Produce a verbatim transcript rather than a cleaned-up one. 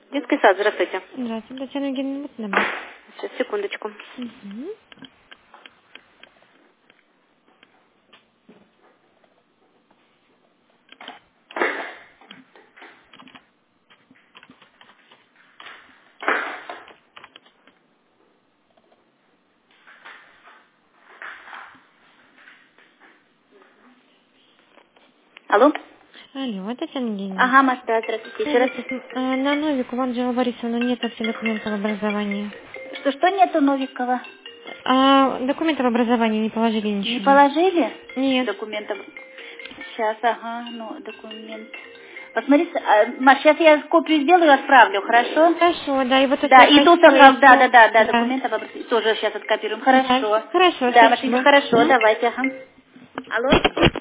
Детский сад, здравствуйте. Здравствуйте, Татьяна Евгеньевна, вот набор. Сейчас, секундочку. Угу. Алло? Алло, Татьяна Евгеньевна. Ага, Маш, да, здравствуйте. Еще раз. Скажите, а, на Новику у Анжелы Борисовны нет вообще документов образования. Что-что нету Новикова? А документов образования не положили Не ничего? положили? Нет. Документов. Сейчас, ага, ну, документ. Посмотрите, а, Маш, сейчас я копию сделаю и отправлю, хорошо? Хорошо, да, и вот Да, это и тут, красивое ага, да, да, еще. да, да, Да. документов образ- тоже сейчас откопируем, Да. хорошо. Хорошо, Да, Машенька, спасибо. хорошо, Мгм. давайте, ага. Алло?